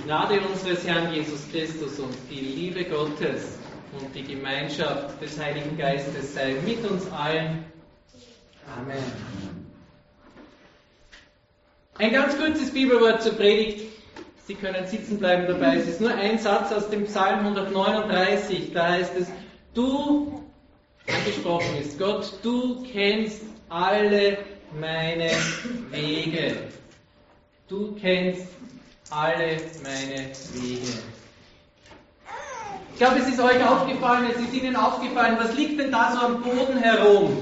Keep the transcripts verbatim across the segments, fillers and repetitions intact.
Gnade unseres Herrn Jesus Christus und die Liebe Gottes und die Gemeinschaft des Heiligen Geistes sei mit uns allen. Amen. Ein ganz kurzes Bibelwort zur Predigt. Sie können sitzen bleiben dabei. Es ist nur ein Satz aus dem Psalm hundertneununddreißig. Da heißt es, du, angesprochen ist Gott, du kennst alle meine Wege. Du kennst alle meine Wege. Ich glaube, es ist euch aufgefallen, es ist Ihnen aufgefallen, was liegt denn da so am Boden herum?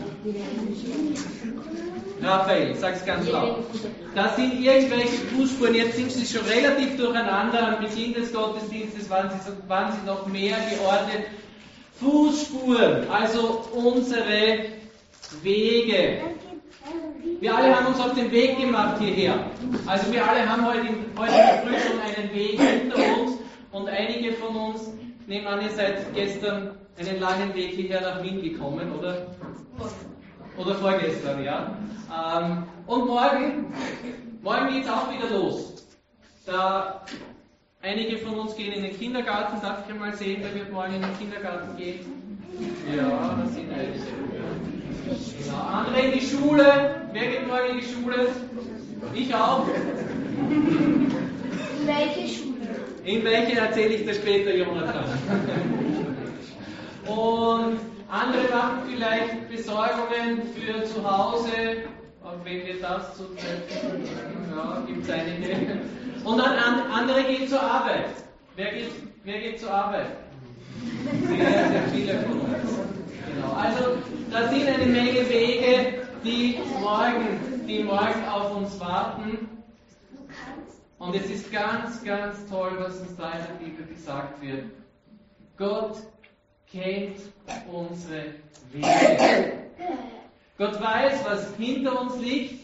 Raphael, sag's ganz laut. Das sind irgendwelche Fußspuren, jetzt sind sie schon relativ durcheinander. Am Beginn des Gottesdienstes waren sie, waren sie noch mehr geordnet. Fußspuren, also unsere Wege. Wir alle haben uns auf den Weg gemacht hierher. Also wir alle haben heute in, heute in der Früh schon einen Weg hinter uns und einige von uns, nehmen an, ihr seid gestern einen langen Weg hierher nach Wien gekommen, oder? Oder vorgestern, ja. Ähm, und morgen, morgen geht es auch wieder los. Da einige von uns gehen in den Kindergarten, darf ich einmal sehen, wer wird morgen in den Kindergarten gehen? Ja, das sind einige. Genau. Andere in die Schule. Wer geht morgen in die Schule? Ich auch. In welche Schule? In welche erzähle ich dir später, Jonathan. Und andere machen vielleicht Besorgungen für zu Hause, auch wenn wir das zu treffen, ja, gibt es einige. Und dann andere gehen zur Arbeit. Wer geht, wer geht zur Arbeit? Sehr, sehr viele von uns. Genau. Also, da sind eine Menge Wege, die morgen, die morgen auf uns warten. Und es ist ganz, ganz toll, was uns da in der Bibel gesagt wird. Gott kennt unsere Wege. Gott weiß, was hinter uns liegt.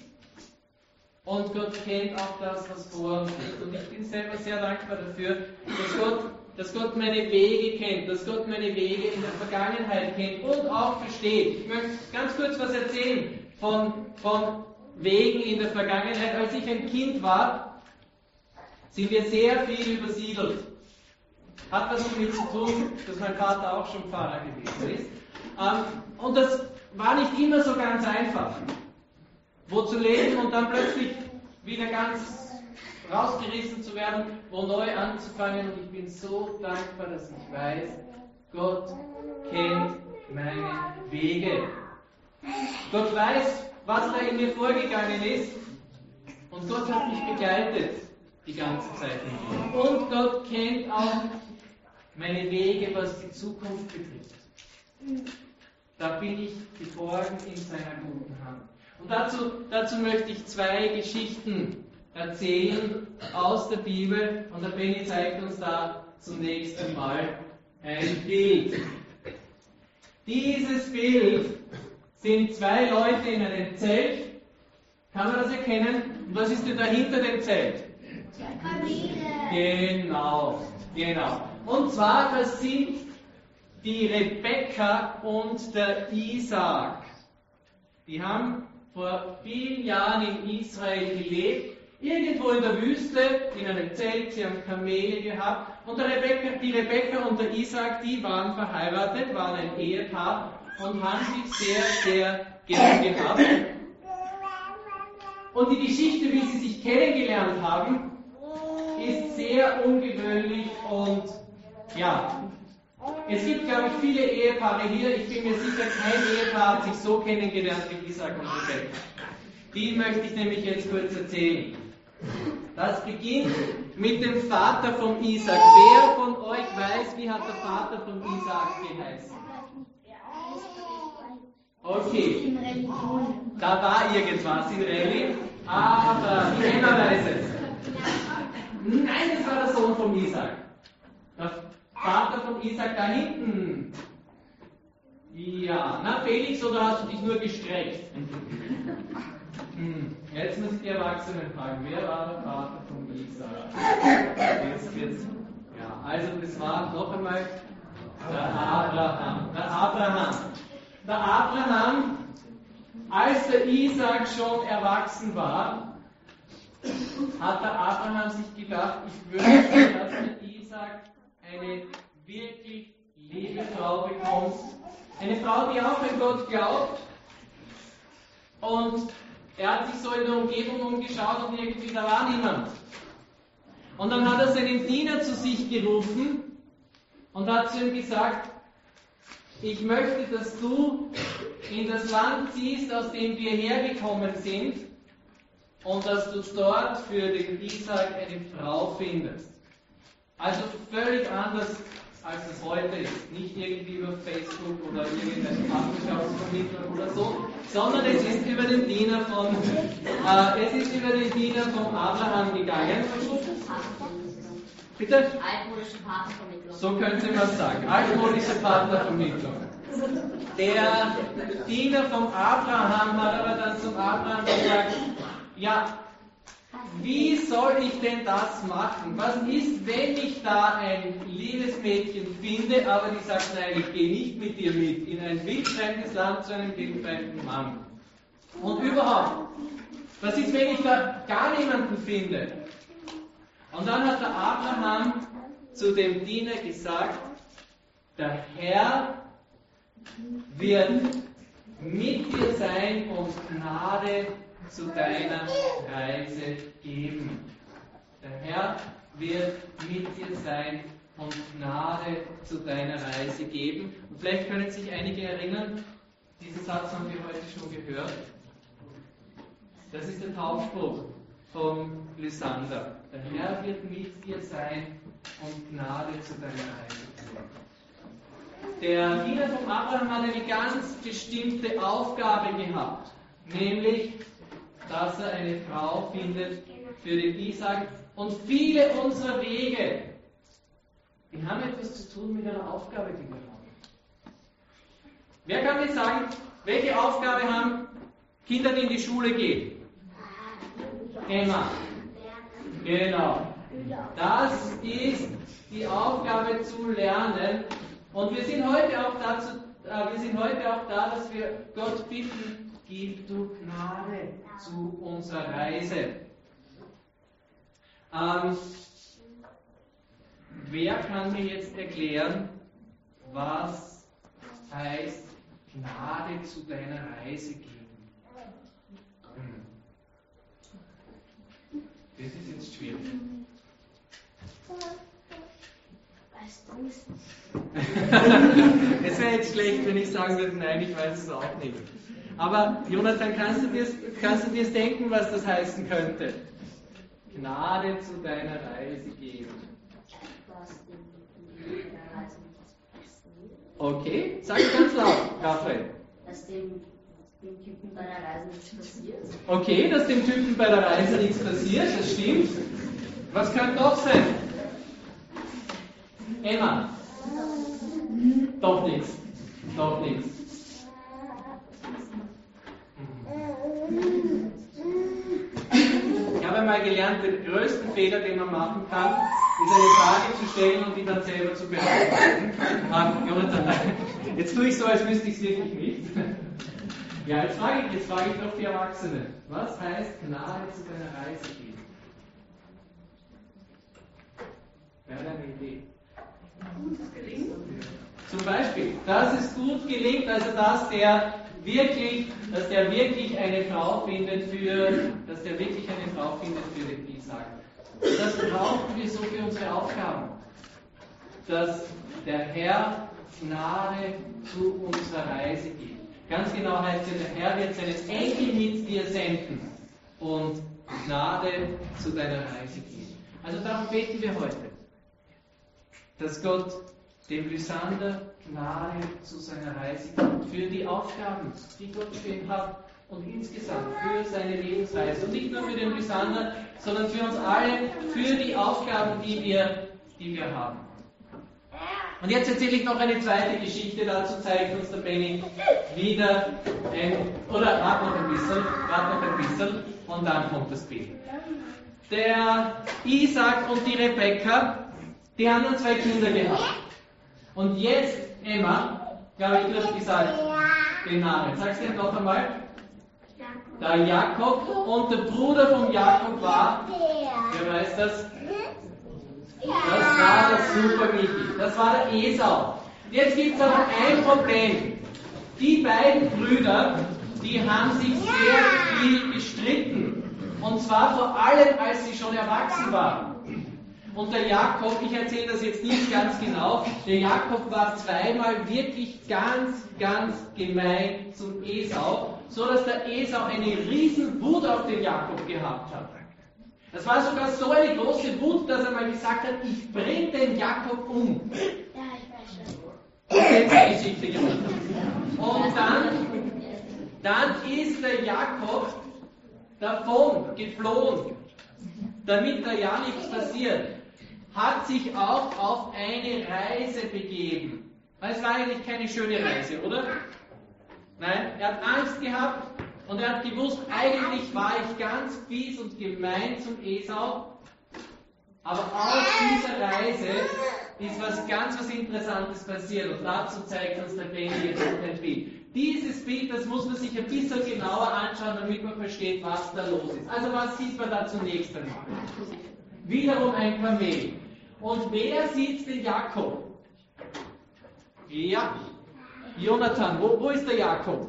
Und Gott kennt auch das, was vor uns liegt. Und ich bin selber sehr dankbar dafür, dass Gott, dass Gott meine Wege kennt, dass Gott meine Wege in der Vergangenheit kennt und auch versteht. Ich möchte ganz kurz was erzählen von, von Wegen in der Vergangenheit. Als ich ein Kind war, sind wir sehr viel übersiedelt. Hat was damit zu tun, dass mein Vater auch schon Pfarrer gewesen ist. Und das war nicht immer so ganz einfach. Wo zu leben und dann plötzlich wieder ganz rausgerissen zu werden, wo neu anzufangen. Und ich bin so dankbar, dass ich weiß, Gott kennt meine Wege. Gott weiß, was da in mir vorgegangen ist. Und Gott hat mich begleitet die ganze Zeit. Und Gott kennt auch meine Wege, was die Zukunft betrifft. Da bin ich geborgen in seiner guten Hand. Und dazu, dazu möchte ich zwei Geschichten erzählen aus der Bibel. Und der Benny zeigt uns da zunächst einmal ein Bild. Dieses Bild sind zwei Leute in einem Zelt. Kann man das erkennen? Und was ist denn da hinter dem Zelt? Familie. Genau, genau. Und zwar, das sind die Rebekka und der Isaak. Die haben vor vielen Jahren in Israel gelebt, irgendwo in der Wüste, in einem Zelt, sie haben Kamele gehabt. Und der Rebekka, die Rebekka und der Isaak, die waren verheiratet, waren ein Ehepaar und haben sich sehr, sehr gern gehabt. Und die Geschichte, wie sie sich kennengelernt haben, ist sehr ungewöhnlich und ja, es gibt, glaube ich, viele Ehepaare hier. Ich bin mir sicher, kein Ehepaar hat sich so kennengelernt wie Isaak und Rebekka. Die möchte ich nämlich jetzt kurz erzählen. Das beginnt mit dem Vater von Isaak. Wer von euch weiß, wie hat der Vater von Isaak geheißen? Okay, da war irgendwas in Rallye, aber keiner weiß es. Nein, es war der Sohn von Isaak. Der Vater von Isaak da hinten. Ja, na Felix, oder hast du dich nur gestreckt? Hm. Jetzt muss ich die Erwachsenen fragen, wer war der Vater von Isaak? Jetzt wird's. Ja, also das war noch einmal der Abraham. Der Abraham. Der Abraham, als der Isaak schon erwachsen war, hat der Abraham sich gedacht, ich wünsche, dass der Isaac eine wirklich liebe Frau bekommt. Eine Frau, die auch an Gott glaubt. Und er hat sich so in der Umgebung umgeschaut und irgendwie da war niemand. Und dann hat er seinen Diener zu sich gerufen und hat zu ihm gesagt, ich möchte, dass du in das Land ziehst, aus dem wir hergekommen sind, und dass du dort für den Isaac eine Frau findest. Also völlig anders, als es heute ist. Nicht irgendwie über Facebook oder irgendeine Partnerschaftsvermittlung oder so, sondern es ist über den Diener von, äh, es ist über den Diener von Abraham gegangen. Bitte? Altmodische Partnervermittlung. So könnte man sagen. Altmodische Partnervermittlung. Der Diener von Abraham hat aber dann zum Abraham gesagt, ja, wie soll ich denn das machen? Was ist, wenn ich da ein liebes Mädchen finde, aber die sagt, nein, ich gehe nicht mit dir mit in ein wildfremdes Land zu einem wildfremden Mann? Und überhaupt, was ist, wenn ich da gar niemanden finde? Und dann hat der Abraham zu dem Diener gesagt, der Herr wird mit dir sein und Gnade zu deiner Reise geben. Der Herr wird mit dir sein und Gnade zu deiner Reise geben. Und vielleicht können sich einige erinnern, diesen Satz haben wir heute schon gehört. Das ist der Taufspruch von Lysander. Der Herr wird mit dir sein und Gnade zu deiner Reise geben. Der Diener von Abraham hat eine ganz bestimmte Aufgabe gehabt, nämlich dass er eine Frau findet für den Isaac. Und viele unserer Wege, die haben etwas zu tun mit einer Aufgabe, die wir haben. Wer kann mir sagen, welche Aufgabe haben Kinder, die in die Schule gehen? Emma. Genau. Das ist die Aufgabe zu lernen. Und wir sind heute auch dazu, äh, wir sind heute auch da, dass wir Gott bitten, gib du Gnade zu unserer Reise. Ähm, wer kann mir jetzt erklären, was heißt Gnade zu deiner Reise geben? Hm. Das ist jetzt schwierig. Weißt du es? Es wäre jetzt schlecht, wenn ich sagen würde, nein, ich weiß es auch nicht. Aber Jonathan, kannst du dir kannst du dir denken, was das heißen könnte? Gnade zu deiner Reise geben. Okay, sag ganz laut, Raphael. Dass dem, dem Typen bei der Reise nichts passiert. Okay, dass dem Typen bei der Reise nichts passiert, das stimmt. Was könnte noch sein? Emma. Doch nichts. Doch nichts. Ich habe einmal gelernt, den größten Fehler, den man machen kann, ist eine Frage zu stellen und die dann selber zu beantworten. Ah, Jonathan, jetzt tue ich so, als wüsste ich es wirklich nicht. Ja, jetzt frage ich, jetzt frage ich doch die Erwachsenen. Was heißt Gnade zu deiner Reise geben? Wer hat eine Idee? Zum Beispiel, dass es gut gelingt, also dass der wirklich, dass der wirklich eine Frau findet für, dass der wirklich eine Frau findet für den Isaac. Das brauchen wir so für unsere Aufgaben. Dass der Herr Gnade zu unserer Reise gibt. Ganz genau heißt es, der Herr wird seinen Enkel mit dir senden und Gnade zu deiner Reise geben. Also darum beten wir heute, dass Gott dem Lysander Gnade zu seiner Reise gibt, für die Aufgaben, die Gott für ihn hat und insgesamt für seine Lebensreise. Und nicht nur für den Lysander, sondern für uns alle, für die Aufgaben, die wir, die wir haben. Und jetzt erzähle ich noch eine zweite Geschichte, dazu zeigt uns der Benny wieder ein, oder warte noch ein bisschen, warte noch ein bisschen und dann kommt das Bild. Der Isaac und die Rebekka, die haben dann zwei Kinder gehabt. Und jetzt, Emma, glaube ich, du hast gesagt, den Namen. Sagst du ihn noch einmal? Der Jakob, und der Bruder von Jakob war, wer weiß das? Das war der super wichtig. Das war der Esau. Jetzt gibt es aber ein Problem. Die beiden Brüder, die haben sich sehr viel gestritten. Und zwar vor allem, als sie schon erwachsen waren. Und der Jakob, ich erzähle das jetzt nicht ganz genau, der Jakob war zweimal wirklich ganz, ganz gemein zum Esau, so dass der Esau eine riesen Wut auf den Jakob gehabt hat. Das war sogar so eine große Wut, dass er mal gesagt hat, ich bring den Jakob um. Ja, ich weiß schon. Das ist die Geschichte gemacht. Und dann, dann ist der Jakob davon geflohen, damit da ja nichts passiert, hat sich auch auf eine Reise begeben. Es war eigentlich keine schöne Reise, oder? Nein, er hat Angst gehabt und er hat gewusst, eigentlich war ich ganz fies und gemein zum Esau, aber auf dieser Reise ist was ganz was Interessantes passiert und dazu zeigt uns der Benny jetzt noch ein Bild. Dieses Bild, das muss man sich ein bisschen genauer anschauen, damit man versteht, was da los ist. Also was sieht man da zunächst einmal? Wiederum ein Kamel. Und wer sieht den Jakob? Ja, Jonathan, wo, wo ist der Jakob?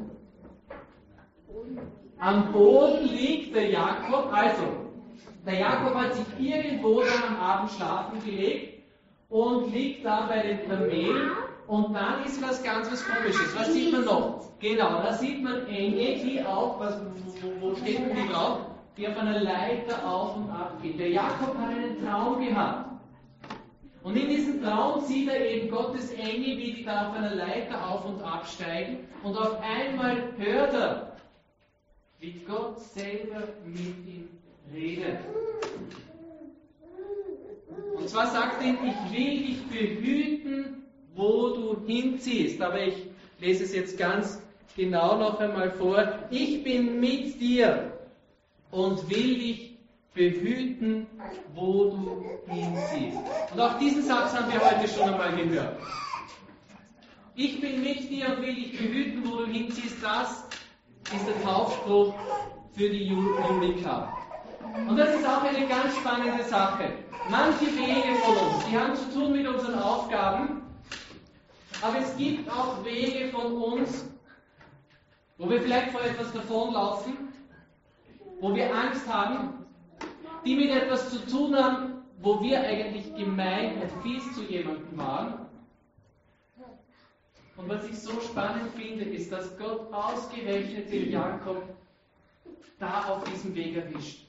Am Boden liegt der Jakob, also, der Jakob hat sich irgendwo dann am Abend schlafen gelegt und liegt da bei den Kamelen und dann ist was ganz was Komisches. Was sieht man noch? Genau, da sieht man Engel, die auch, was, wo, wo steht denn die drauf? Die auf einer Leiter auf und ab gehen. Der Jakob hat einen Traum gehabt. Und in diesem Traum sieht er eben Gottes Engel, wie die da auf einer Leiter auf und absteigen. Und auf einmal hört er, wie Gott selber mit ihm redet. Und zwar sagt er ihm, ich will dich behüten, wo du hinziehst. Aber ich lese es jetzt ganz genau noch einmal vor. Ich bin mit dir und will dich behüten, wo du hinziehst. Und auch diesen Satz haben wir heute schon einmal gehört. Ich bin mit dir und will dich behüten, wo du hinziehst. Das ist der Taufspruch für die Julika. Und das ist auch eine ganz spannende Sache. Manche Wege von uns, die haben zu tun mit unseren Aufgaben, aber es gibt auch Wege von uns, wo wir vielleicht vor etwas davonlaufen, wo wir Angst haben, die mit etwas zu tun haben, wo wir eigentlich gemein und fies zu jemandem waren. Und was ich so spannend finde, ist, dass Gott ausgerechnet den Jakob da auf diesem Weg erwischt.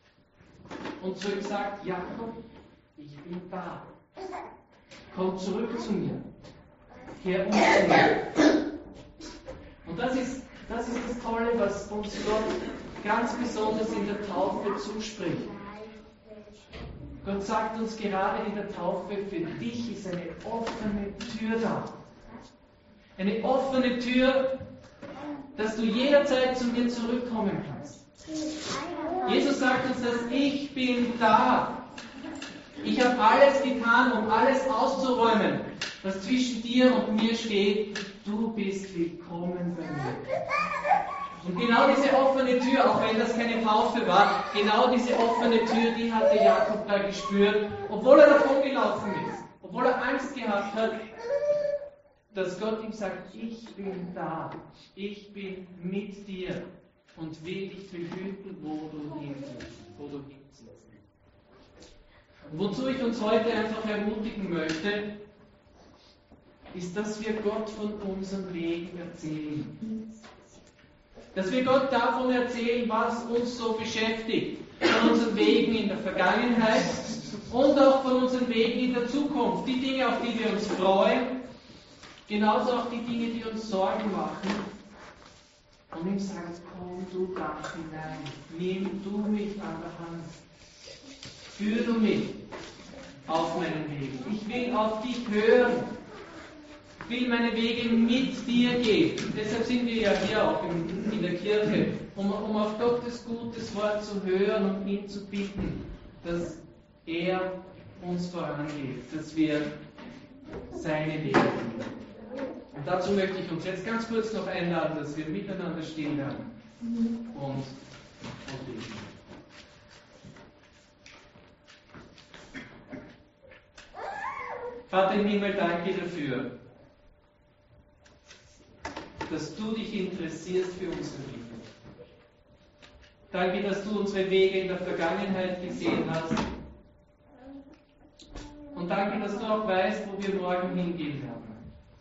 Und zu ihm sagt, Jakob, ich bin da. Komm zurück zu mir. Kehr um zu mir. Und das ist, das ist das Tolle, was uns Gott ganz besonders in der Taufe zuspricht. Gott sagt uns gerade in der Taufe, für dich ist eine offene Tür da. Eine offene Tür, dass du jederzeit zu mir zurückkommen kannst. Jesus sagt uns, dass ich bin da. Ich habe alles getan, um alles auszuräumen, was zwischen dir und mir steht. Du bist willkommen bei mir. Und genau diese offene Tür, auch wenn das keine Taufe war, genau diese offene Tür, die hatte Jakob da gespürt, obwohl er davon gelaufen ist, obwohl er Angst gehabt hat, dass Gott ihm sagt, ich bin da, ich bin mit dir und will dich behüten, wo du hinziehst. Wo du hinziehst. Und wozu ich uns heute einfach ermutigen möchte, ist, dass wir Gott von unseren Wegen erzählen. Dass wir Gott davon erzählen, was uns so beschäftigt. Von unseren Wegen in der Vergangenheit und auch von unseren Wegen in der Zukunft. Die Dinge, auf die wir uns freuen, genauso auch die Dinge, die uns Sorgen machen. Und ihm sagt, komm du da hinein, nimm du mich an der Hand, führ du mich auf meinen Wegen. Ich will auf dich hören. Ich will meine Wege mit dir gehen. Deshalb sind wir ja hier auch in, in der Kirche, um, um auf Gottes gutes Wort zu hören und ihn zu bitten, dass er uns vorangeht, dass wir seine Wege gehen. Und dazu möchte ich uns jetzt ganz kurz noch einladen, dass wir miteinander stehen werden und, und beten. Vater im Himmel, danke dafür, dass du dich interessierst für unsere Leben. Danke, dass du unsere Wege in der Vergangenheit gesehen hast. Und danke, dass du auch weißt, wo wir morgen hingehen werden.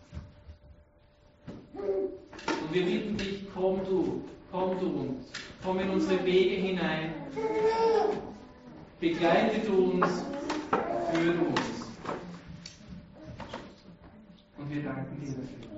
Und wir bitten dich, komm du, komm du und komm in unsere Wege hinein. Begleite du uns, führe uns. Und wir danken dir dafür.